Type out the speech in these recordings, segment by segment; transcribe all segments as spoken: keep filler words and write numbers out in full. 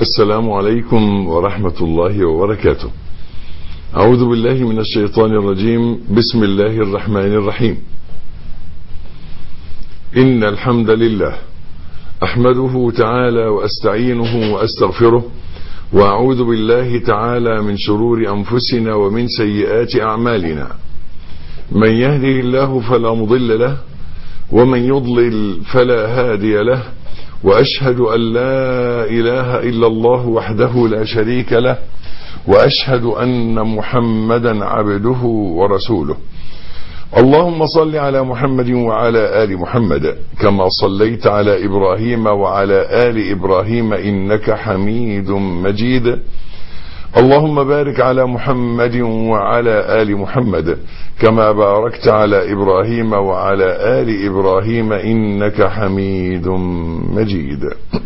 السلام عليكم ورحمة الله وبركاته. أعوذ بالله من الشيطان الرجيم. بسم الله الرحمن الرحيم. إن الحمد لله أحمده تعالى وأستعينه وأستغفره، وأعوذ بالله تعالى من شرور أنفسنا ومن سيئات أعمالنا. من يهده الله فلا مضل له، ومن يضلل فلا هادي له، وأشهد أن لا إله إلا الله وحده لا شريك له، وأشهد أن محمدا عبده ورسوله. اللهم صل على محمد وعلى آل محمد كما صليت على إبراهيم وعلى آل إبراهيم إنك حميد مجيد. اللهم بارك على محمد وعلى آل محمد كما باركت على إبراهيم وعلى آل إبراهيم إنك حميد مجيد.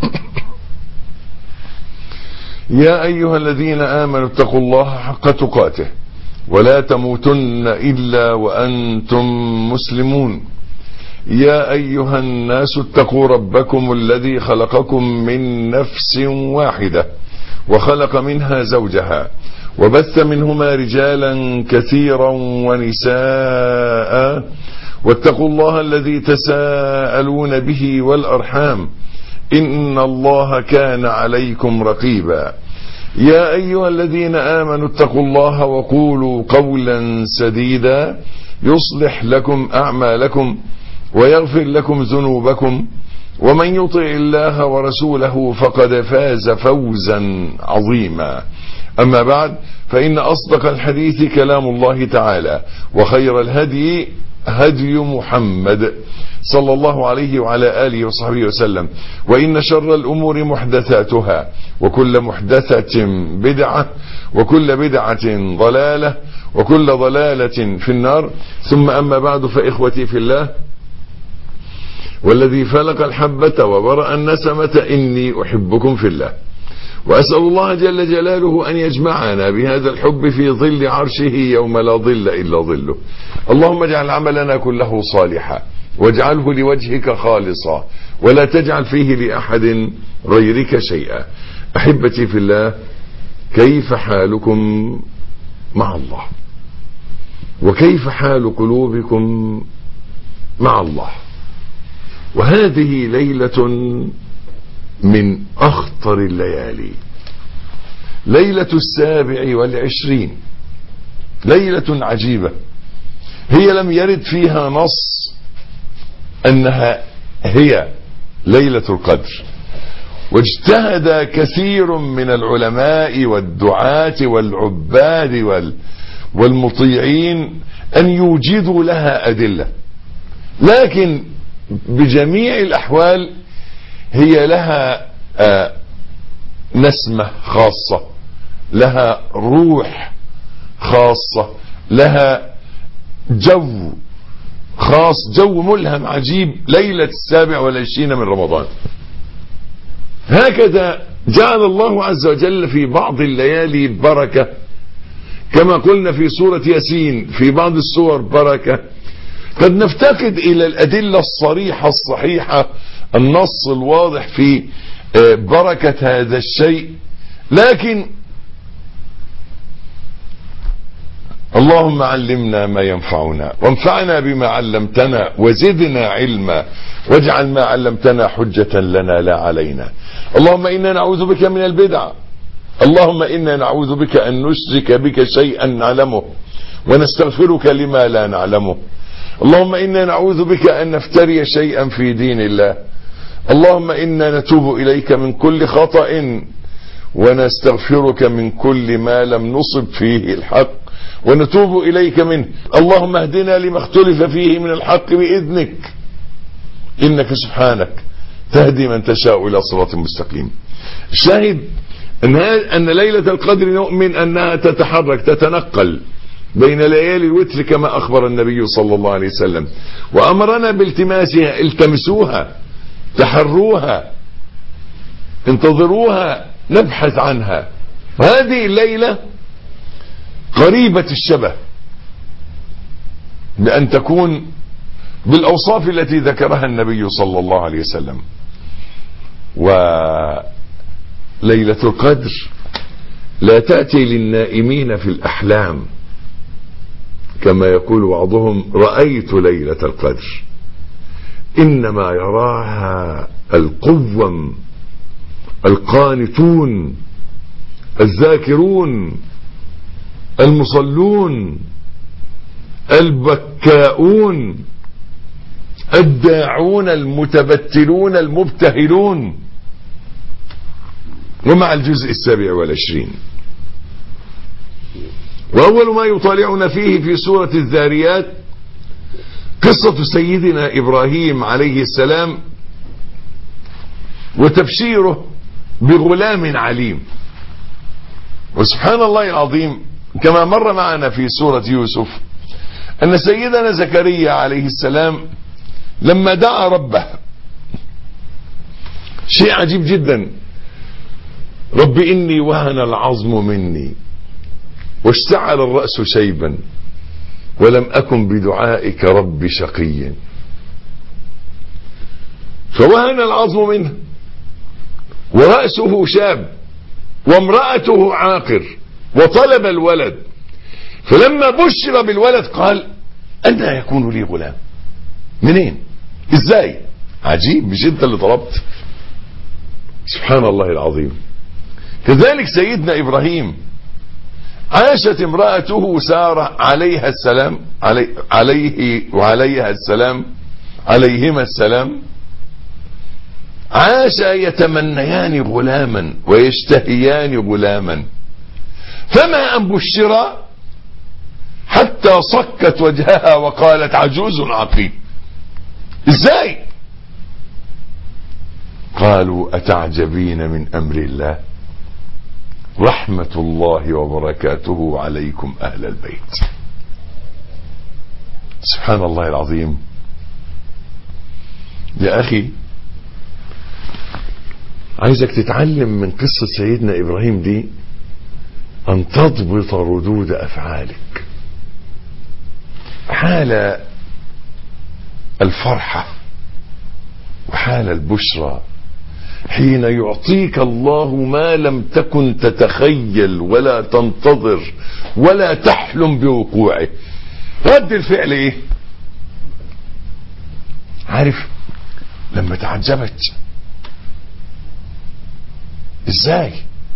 يا أيها الذين آمنوا اتقوا الله حق تقاته ولا تموتن إلا وأنتم مسلمون. يا أيها الناس اتقوا ربكم الذي خلقكم من نفس واحدة وخلق منها زوجها وبث منهما رجالا كثيرا ونساء، واتقوا الله الذي تساءلون به والأرحام إن الله كان عليكم رقيبا. يا أيها الذين آمنوا اتقوا الله وقولوا قولا سديدا يصلح لكم أعمالكم ويغفر لكم ذنوبكم، ومن يطع الله ورسوله فقد فاز فوزا عظيما. أما بعد، فإن أصدق الحديث كلام الله تعالى، وخير الهدي هدي محمد صلى الله عليه وعلى آله وصحبه وسلم، وإن شر الأمور محدثاتها، وكل محدثة بدعة، وكل بدعة ضلالة، وكل ضلالة في النار. ثم أما بعد، فإخوتي في الله، والذي فلق الحبة وبرأ النسمة إني أحبكم في الله، وأسأل الله جل جلاله أن يجمعنا بهذا الحب في ظل عرشه يوم لا ظل إلا ظله. اللهم اجعل عملنا كله صالحا، واجعله لوجهك خالصا، ولا تجعل فيه لأحد غيرك شيئا. أحبتي في الله، كيف حالكم مع الله؟ وكيف حال قلوبكم مع الله؟ وهذه ليلة من أخطر الليالي، ليلة السابع والعشرين، ليلة عجيبة. هي لم يرد فيها نص أنها هي ليلة القدر، واجتهد كثير من العلماء والدعاة والعباد والمطيعين أن يوجدوا لها أدلة، لكن بجميع الأحوال هي لها آه نسمة خاصة، لها روح خاصة، لها جو خاص، جو ملهم عجيب. ليلة السابع والعشرين من رمضان، هكذا جعل الله عز وجل في بعض الليالي بركة، كما قلنا في سورة ياسين في بعض السور بركة. قد نفتقد إلى الأدلة الصريحة الصحيحة، النص الواضح في بركة هذا الشيء، لكن اللهم علمنا ما ينفعنا، وانفعنا بما علمتنا، وزدنا علما، واجعل ما علمتنا حجة لنا لا علينا. اللهم إنا نعوذ بك من البدع، اللهم إنا نعوذ بك أن نشرك بك شيئا نعلمه، ونستغفرك لما لا نعلمه. اللهم إنا نعوذ بك أن نفتري شيئا في دين الله. اللهم إنا نتوب إليك من كل خطأ، ونستغفرك من كل ما لم نصب فيه الحق، ونتوب إليك منه. اللهم اهدنا لما اختلف فيه من الحق بإذنك، إنك سبحانك تهدي من تشاء إلى صراط مستقيم. الشاهد أن, أن ليلة القدر نؤمن أنها تتحرك تتنقل بين ليالي الوتر كما أخبر النبي صلى الله عليه وسلم، وأمرنا بالتماسها. التمسوها، تحروها، انتظروها، نبحث عنها. هذه الليلة قريبة الشبه بأن تكون بالأوصاف التي ذكرها النبي صلى الله عليه وسلم. ليلة القدر لا تأتي للنائمين في الأحلام كما يقول بعضهم رأيت ليلة القدر، إنما يراها القوم القانتون الذاكرون المصلون البكاؤون الداعون المتبتلون المبتهلون. ومع الجزء السابع والعشرين. وأول ما يطالعنا فيه في سورة الذاريات قصة سيدنا إبراهيم عليه السلام وتبشيره بغلام عليم. وسبحان الله العظيم كما مر معنا في سورة يوسف أن سيدنا زكريا عليه السلام لما دعا ربه شيء عجيب جدا، رب إني وهن العظم مني واشتعل الرأس شيبا ولم أكن بدعائك رب شقيا. فوهن العظم منه ورأسه شاب وامرأته عاقر وطلب الولد، فلما بشر بالولد قال أنى يكون لي غلام؟ منين؟ ازاي؟ عجيب، مش انت اللي طلبت؟ سبحان الله العظيم. كذلك سيدنا إبراهيم عاشت امرأته سارة عليها السلام علي عليه وعليها السلام عليهما السلام، عاش يتمنيان غلاما ويشتهيان غلاما، فما أن بشرا حتى صكت وجهها وقالت عجوز عقيم. ازاي؟ قالوا أتعجبين من أمر الله رحمة الله وبركاته عليكم أهل البيت. سبحان الله العظيم. يا أخي عايزك تتعلم من قصة سيدنا إبراهيم دي أن تضبط ردود أفعالك حال الفرحة وحال البشرى حين يعطيك الله ما لم تكن تتخيل ولا تنتظر ولا تحلم بوقوعه. رد الفعل ايه؟ عارف لما تعجبت ازاي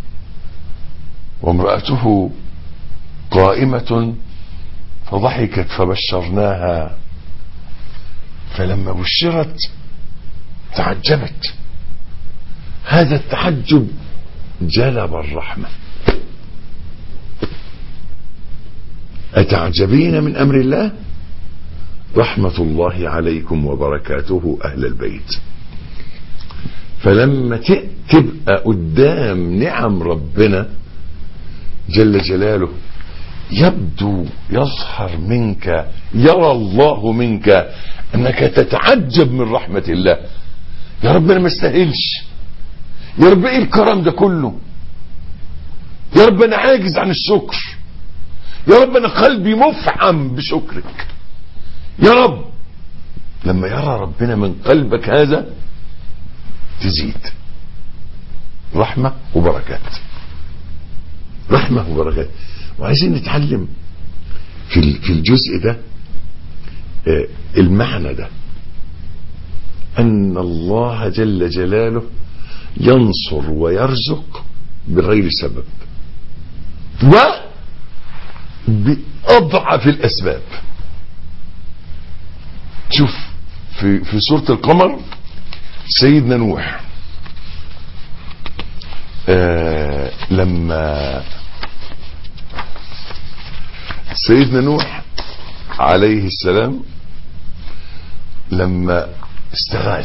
وامرأته قائمة فضحكت فبشرناها، فلما بشرت تعجبت. هذا التعجب جلب الرحمة. أتعجبين من أمر الله رحمة الله عليكم وبركاته أهل البيت. فلما تبقى قدام نعم ربنا جل جلاله يبدو يظهر منك، يرى الله منك أنك تتعجب من رحمة الله. يا رب أنا ما استاهلش، يا رب ايه الكرم ده كله، يا رب انا عاجز عن الشكر، يا رب انا قلبي مفعم بشكرك يا رب. لما يرى ربنا من قلبك هذا تزيد رحمة وبركات، رحمة وبركات. وعايزين نتعلم في في الجزء ده المعنى ده، أن الله جل جلاله ينصر ويرزق بغير سبب وبأضعف الأسباب. شوف في في سورة القمر سيدنا نوح آه لما سيدنا نوح عليه السلام لما استغاث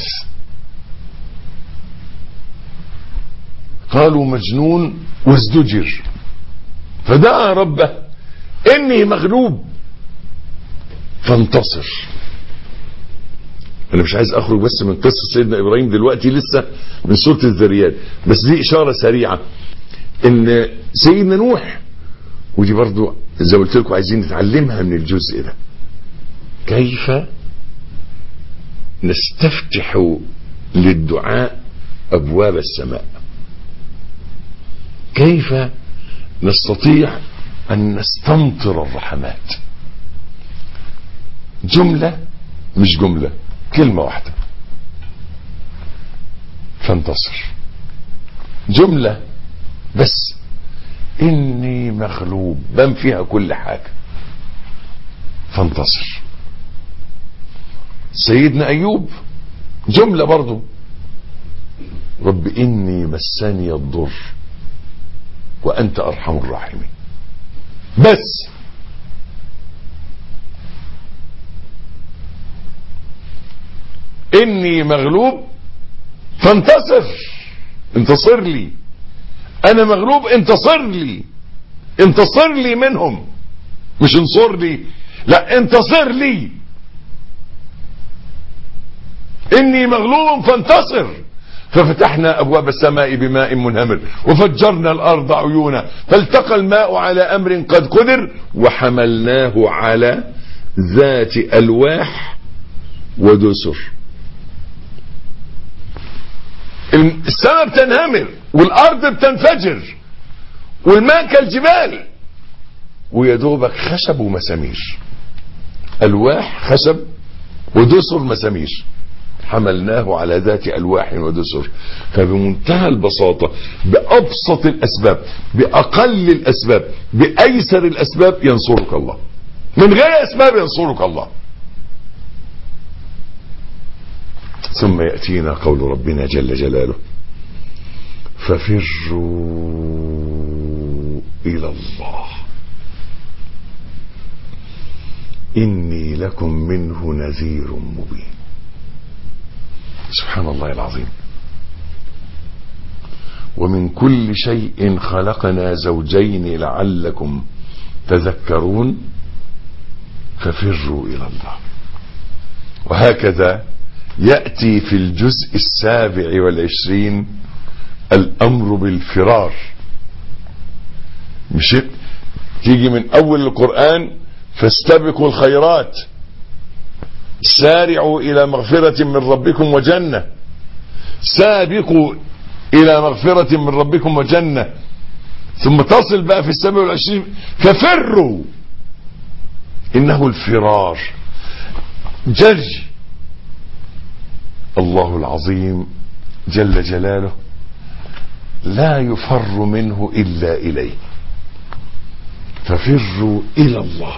قالوا مجنون وازدجر فدعا ربه اني مغلوب فانتصر. انا مش عايز اخرج بس من قصة سيدنا ابراهيم دلوقتي، لسه من سورة الذريات، بس دي اشارة سريعة ان سيدنا نوح، ودي برضو زي ما قلت لكم عايزين نتعلمها من الجزء ده، كيف نستفتح للدعاء ابواب السماء. كيف نستطيع أن نستمطر الرحمات؟ جملة مش جملة، كلمة واحدة، فانتصر. جملة بس، إني مغلوب، بان فيها كل حاجة، فانتصر. سيدنا أيوب جملة برضو، رب إني مسني الضر وأنت أرحم الراحمين، بس. إني مغلوب فانتصر، انتصر لي، أنا مغلوب انتصر لي، انتصر لي منهم، مش انصر لي، لا انتصر لي. إني مغلوب فانتصر. ففتحنا أبواب السماء بماء منهمر وفجرنا الأرض عيونا فالتقى الماء على أمر قد قدر وحملناه على ذات ألواح ودسر. السماء بتنهمر والأرض بتنفجر والماء كالجبال ويدوبك خشب ومسامير، ألواح خشب ودسر مسامير، حملناه على ذات ألواح ودسر. فبمنتهى البساطة، بأبسط الأسباب، بأقل الأسباب، بأيسر الأسباب ينصرك الله، من غير أسباب ينصرك الله. ثم يأتينا قول ربنا جل جلاله ففروا إلى الله إني لكم منه نذير مبين. سبحان الله العظيم. ومن كل شيء خلقنا زوجين لعلكم تذكرون ففروا إلى الله. وهكذا يأتي في الجزء السابع والعشرين الأمر بالفرار. مش تيجي من أول القرآن فاستبقوا الخيرات سارعوا إلى مغفرة من ربكم وجنة، سابقوا إلى مغفرة من ربكم وجنة، ثم تصل بقى في السابع والعشرين ففروا. إنه الفرار جري. الله العظيم جل جلاله لا يفر منه إلا إليه. ففروا إلى الله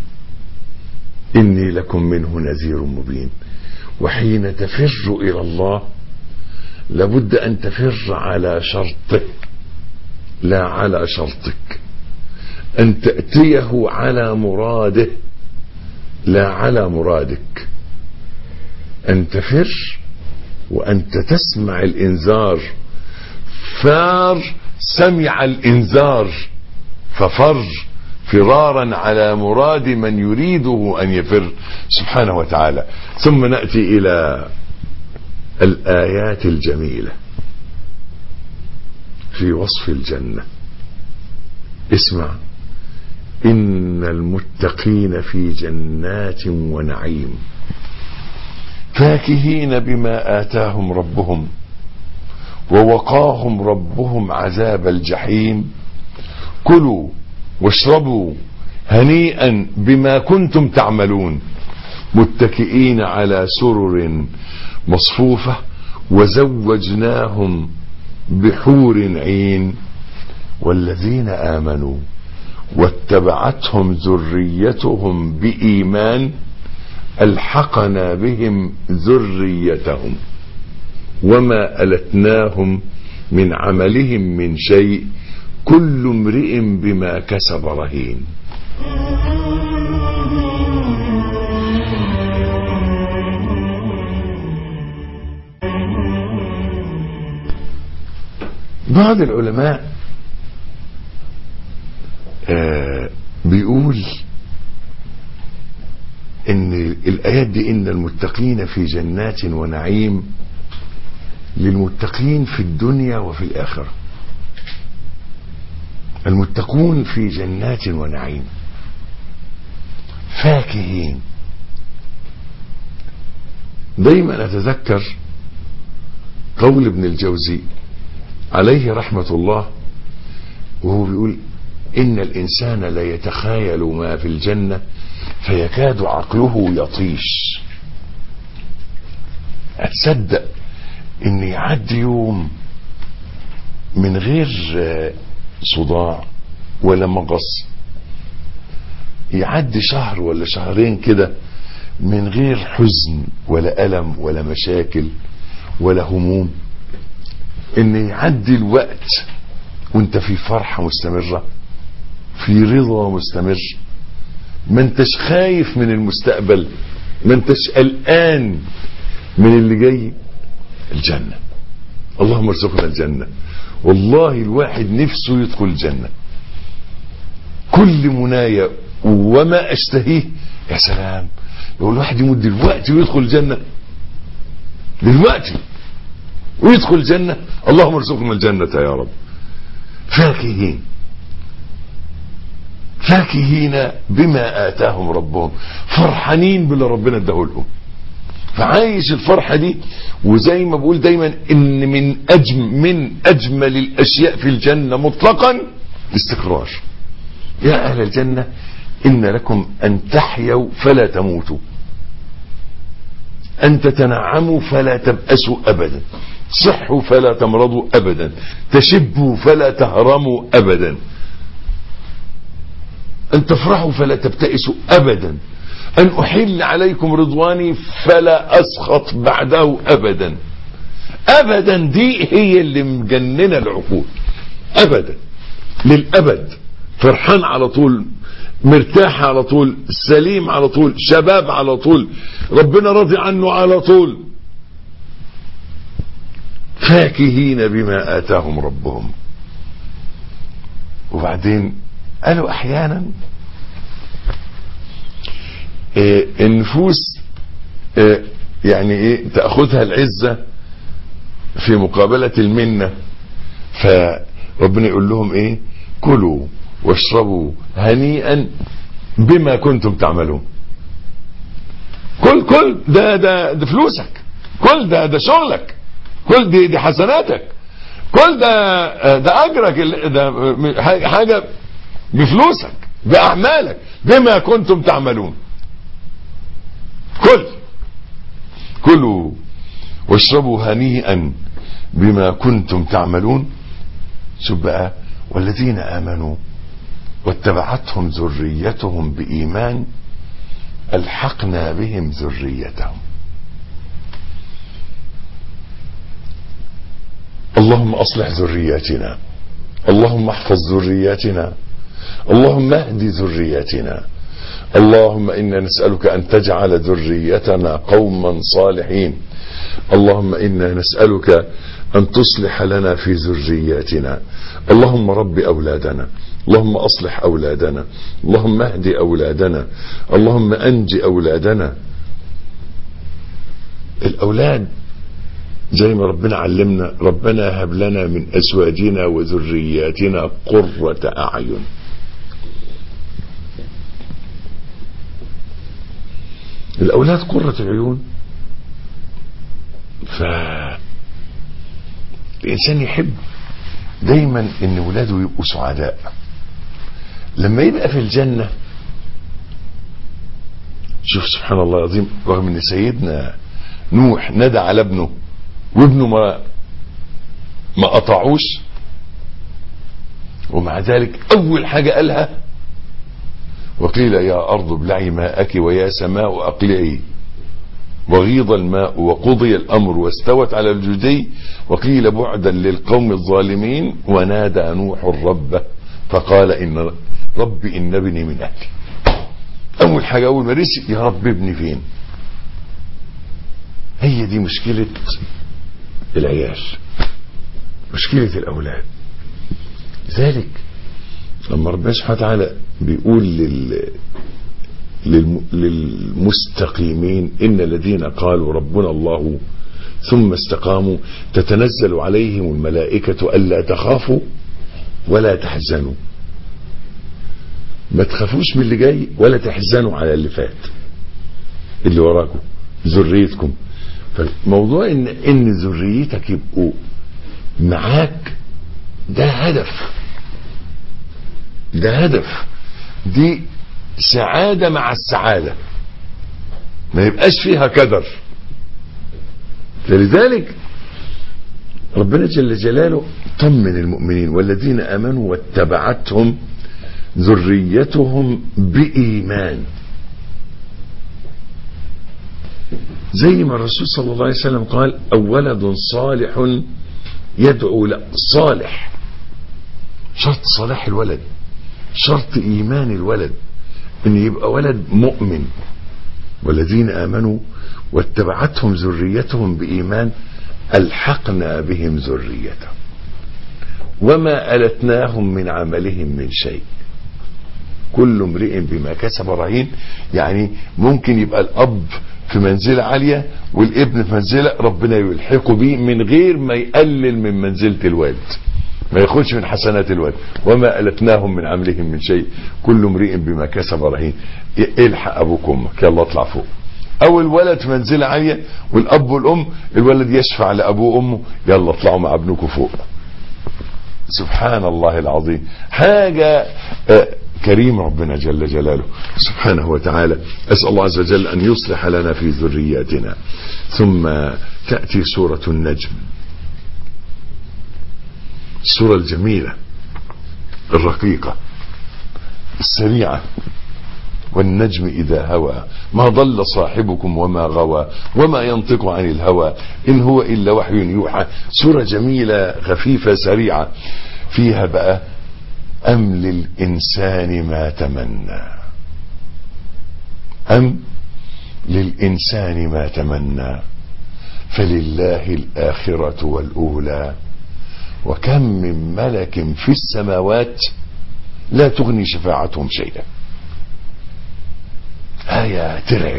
إني لكم منه نذير مبين. وحين تفر إلى الله لابد أن تفر على شرطه لا على شرطك، أن تأتيه على مراده لا على مرادك، أن تفر وأنت تسمع الإنذار. فار سمع الإنذار ففر فرارا على مراد من يريده أن يفر سبحانه وتعالى. ثم نأتي إلى الآيات الجميلة في وصف الجنة. اسمع: إن المتقين في جنات ونعيم فاكهين بما آتاهم ربهم ووقاهم ربهم عذاب الجحيم كلوا واشربوا هنيئا بما كنتم تعملون متكئين على سرر مصفوفة وزوجناهم بحور عين والذين آمنوا واتبعتهم ذريتهم بإيمان ألحقنا بهم ذريتهم وما ألتناهم من عملهم من شيء كل امرئ بما كسب رهين. بعض العلماء آه بيقول ان الآيات دي ان المتقين في جنات ونعيم للمتقين في الدنيا وفي الآخرة. المتقون في جنات ونعيم فاكهين. دايما أتذكر قول ابن الجوزي عليه رحمة الله وهو بيقول إن الإنسان لا يتخيل ما في الجنة فيكاد عقله يطيش. هتصدق إن يعدي يوم من غير صداع ولا مغص، يعدي شهر ولا شهرين كده من غير حزن ولا ألم ولا مشاكل ولا هموم، إن يعدي الوقت وانت في فرحة مستمرة، في رضا مستمر، ما انتش خايف من المستقبل، ما انتش قلقان من اللي جاي. الجنة، اللهم ارزقنا الجنة. والله الواحد نفسه يدخل الجنة، كل منايا وما اشتهيه. يا سلام لو الواحد يمد دلوقتي ويدخل الجنة، دلوقتي ويدخل الجنة. اللهم ارزقنا الجنة يا رب. فاكهين فاكهين بما آتاهم ربهم، فرحانين باللي ربنا اداه لهم، فعايش الفرحة دي. وزي ما بقول دايما ان من اجمل من اجمل الاشياء في الجنة مطلقا الاستقرار. يا اهل الجنة ان لكم ان تحيوا فلا تموتوا، ان تتنعموا فلا تبأسوا ابدا، صحوا فلا تمرضوا ابدا، تشبوا فلا تهرموا ابدا، ان تفرحوا فلا تبتئسوا ابدا، ان احل عليكم رضواني فلا اسخط بعده ابدا. ابدا دي هي اللي مجننه العقول، ابدا للابد، فرحان على طول، مرتاح على طول، سليم على طول، شباب على طول، ربنا راضي عنه على طول. فاكهين بما آتاهم ربهم. وبعدين قالوا احيانا إيه النفوس إيه يعني ايه تأخذها العزة في مقابلة المنة، فربنا يقول لهم ايه؟ كلوا واشربوا هنيئا بما كنتم تعملون. كل كل ده ده ده فلوسك، كل ده ده شغلك، كل دي دي حسناتك، كل ده ده اجرك، ده حاجة بفلوسك باعمالك بما كنتم تعملون. كل كلوا واشربوا هنيئا بما كنتم تعملون. شوف بقى، والذين آمنوا واتبعتهم ذريتهم بإيمان ألحقنا بهم ذريتهم. اللهم أصلح ذرياتنا، اللهم احفظ ذرياتنا، اللهم اهد ذرياتنا، اللهم إنا نسألك أن تجعل ذريتنا قوما صالحين، اللهم إنا نسألك أن تصلح لنا في ذرياتنا، اللهم رب أولادنا، اللهم أصلح أولادنا، اللهم اهد أولادنا، اللهم أنج أولادنا. الأولاد زي ما ربنا علمنا، ربنا هب لنا من أزواجنا وذرياتنا قرة أعين. الأولاد قرة العيون، فالإنسان يحب دايما ان ولاده يبقوا سعداء. لما يبقى في الجنة، شوف سبحان الله العظيم، رغم ان سيدنا نوح ندى على ابنه وابنه ما ما قطعوش، ومع ذلك اول حاجة قالها وقيل يا ارض ابلعي ماءك ويا سماء اقلعي وغيض الماء وقضي الامر واستوت على الجدي وقيل بعدا للقوم الظالمين ونادى نوح ربه فقال ان ربي ان ابني من اهلي. اول حاجة اول ما رسي يا رب ابني فين. هي دي مشكلة العيال، مشكلة الاولاد. لذلك لما ربنا سبحانه وتعالى بيقول لل للمستقيمين إن الذين قالوا ربنا الله ثم استقاموا تتنزل عليهم الملائكة ألا تخافوا ولا تحزنوا. ما تخافوش من اللي جاي ولا تحزنوا على اللي فات، اللي وراكم ذريتكم. فموضوع ان ان ذريتك يبقوا معاك ده هدف، ده هدف، دي سعادة مع السعادة، ما يبقاش فيها كدر. فلذلك ربنا جل جلاله طمن المؤمنين: والذين آمنوا واتبعتهم ذريتهم بإيمان. زي ما الرسول صلى الله عليه وسلم قال: أو ولد صالح يدعو له. صالح، شرط صلاح الولد، شرط إيمان الولد إن يبقى ولد مؤمن. والذين آمنوا واتبعتهم ذريتهم بإيمان ألحقنا بهم ذريتهم وما ألتناهم من عملهم من شيء كل امرئ بما كسب رهين. يعني ممكن يبقى الأب في منزلة عالية والابن في منزلة ربنا يلحقه به من غير ما يقلل من منزلة الوالد، ما ياخدش من حسنات الوالد. وما ألتناهم من عملهم من شيء كل امرئ بما كسب رهين. الحق أبوك وأمك، يلا اطلع فوق. أو الولد في منزلة عالية والأب والأم، الولد يشفع لأبوه وأمه: يلا اطلعوا مع ابنكم فوق. سبحان الله العظيم، حاجة كريم ربنا جل جلاله سبحانه وتعالى. أسأل الله عز وجل أن يصلح لنا في ذرياتنا. ثم تأتي سورة النجم، السورة الجميلة الرقيقة السريعة: والنجم إذا هوى ما ضل صاحبكم وما غوى وما ينطق عن الهوى إن هو إلا وحي يوحى. سورة جميلة خفيفة سريعة، فيها بقى: أم للإنسان ما تمنى، أم للإنسان ما تمنى فلله الآخرة والأولى وكم من ملك في السماوات لا تغني شفاعتهم شيئا. آية ترعب.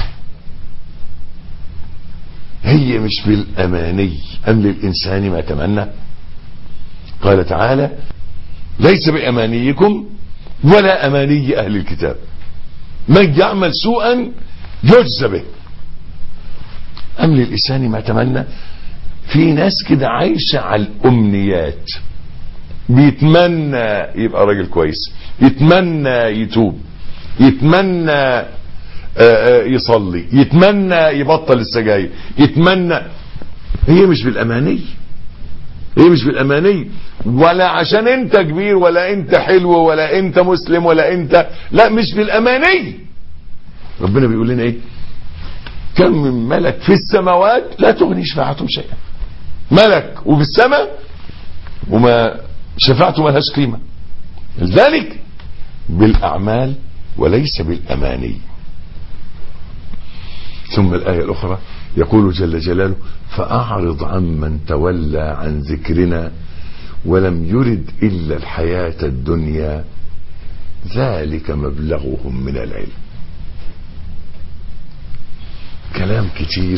هي مش بالأماني، أم للإنسان ما تمنى. قال تعالى: ليس بأمانيكم ولا أماني أهل الكتاب من يعمل سوءا يجزى به. أم للإنسان ما تمنى. في ناس كده عايشة على الأمنيات، بيتمنى يبقى راجل كويس، يتمنى يتوب، يتمنى يصلي، يتمنى يبطل السجاير، يتمنى. هي مش بالأماني، هي مش بالأماني، ولا عشان انت كبير ولا انت حلو ولا انت مسلم ولا انت، لا، مش بالأماني. ربنا بيقول لنا ايه؟ كم من ملك في السماوات لا تغني شفاعتهم شيئا. ملك وفي السماء وما شفاعته ما لهاش قيمة. لذلك بالأعمال وليس بالأماني. ثم الآية الأخرى يقول جل جلاله: فأعرض عمن تولى عن ذكرنا ولم يرد إلا الحياة الدنيا ذلك مبلغهم من العلم. كلام كتير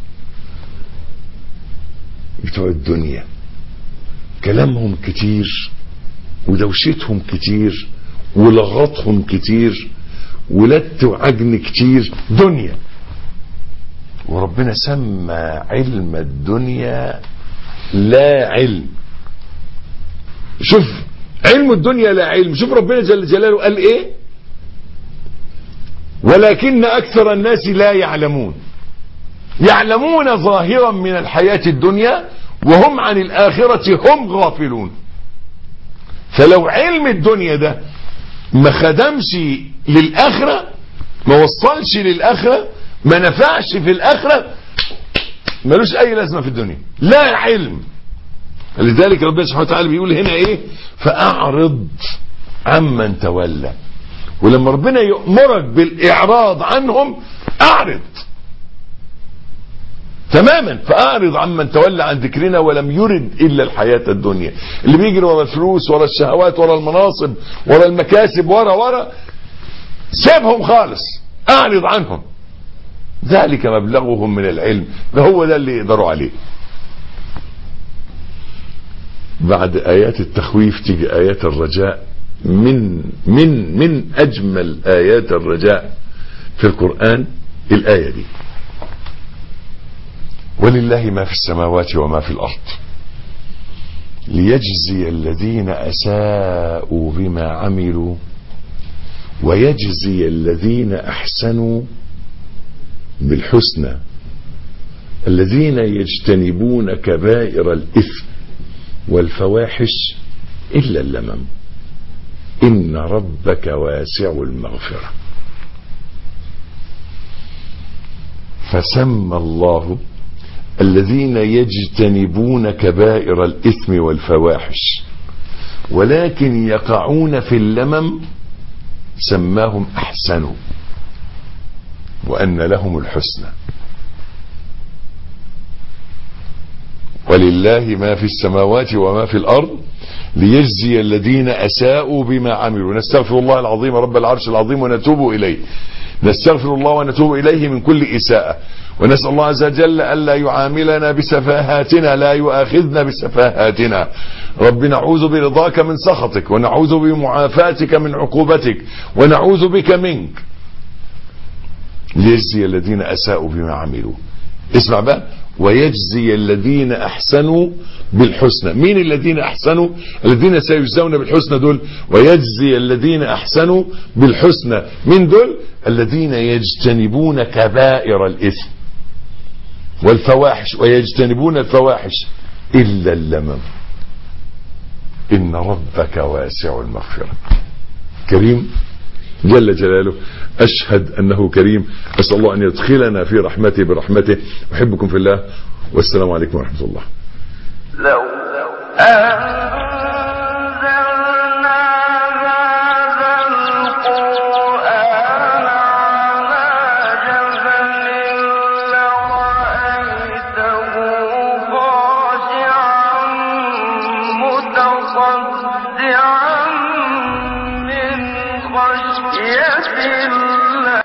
بتوع الدنيا، كلامهم كتير ودوشتهم كتير ولغطهم كتير ولت وعجن كتير دنيا. وربنا سمى علم الدنيا لا علم. شوف علم الدنيا لا علم. شوف ربنا جل جلاله قال ايه: ولكن اكثر الناس لا يعلمون. يعلمون ظاهرا من الحياة الدنيا وهم عن الآخرة هم غافلون. فلو علم الدنيا ده ما خدمش للآخرة، ما وصلش للآخرة، ما نفعش في الآخرة، ملوش أي لازمة في الدنيا، لا علم. لذلك ربنا سبحانه وتعالى بيقول هنا ايه: فأعرض عمن تولى. ولما ربنا يأمرك بالإعراض عنهم أعرض تماما. فأعرض عمن تولى عن ذكرنا ولم يرد إلا الحياة الدنيا. اللي بيجري ورا الفلوس، ورا الشهوات، ورا المناصب، ورا المكاسب، ورا ورا سيبهم خالص، أعرض عنهم. ذلك مبلغهم من العلم. ده هو ده اللي يقدروا عليه. بعد آيات التخويف تيجي آيات الرجاء. من من من أجمل آيات الرجاء في القرآن الآية دي: ولله ما في السماوات وما في الأرض ليجزي الذين أساءوا بما عملوا ويجزي الذين أحسنوا بالحسنى الذين يجتنبون كبائر الإثم والفواحش إلا اللمم إن ربك واسع المغفرة. فسمى الله الذين يجتنبون كبائر الإثم والفواحش ولكن يقعون في اللمم سماهم أحسنوا وأن لهم الحسنى. ولله ما في السماوات وما في الأرض ليجزي الذين أساءوا بما عملوا. نستغفر الله العظيم رب العرش العظيم ونتوب إليه. نستغفر الله ونتوب إليه من كل إساءة، ونسأل الله عز وجل ألا يعاملنا بسفاهاتنا، لا يؤاخذنا بسفاهاتنا. رب نعوذ برضاك من سخطك، ونعوذ بمعافاتك من عقوبتك، ونعوذ بك منك. ليجزي الذين أساءوا بما عملوا. اسمع بقى، ويجزي الذين أحسنوا بالحسنى. مين الذين أحسنوا؟ الذين سيجزون بالحسنى دول. ويجزي الذين أحسنوا بالحسنى من دول؟ الذين يجتنبون كبائر الإثم والفواحش ويجتنبون الفواحش إلا اللمم إن ربك واسع المغفرة. كريم جل جلاله. أشهد أنه كريم. أسأل الله أن يدخلنا في رحمته برحمته. أحبكم في الله، والسلام عليكم ورحمة الله. لو أنزلنا هذا القرآن على جبل لرأيته خاشعا متصدعا من خشية الله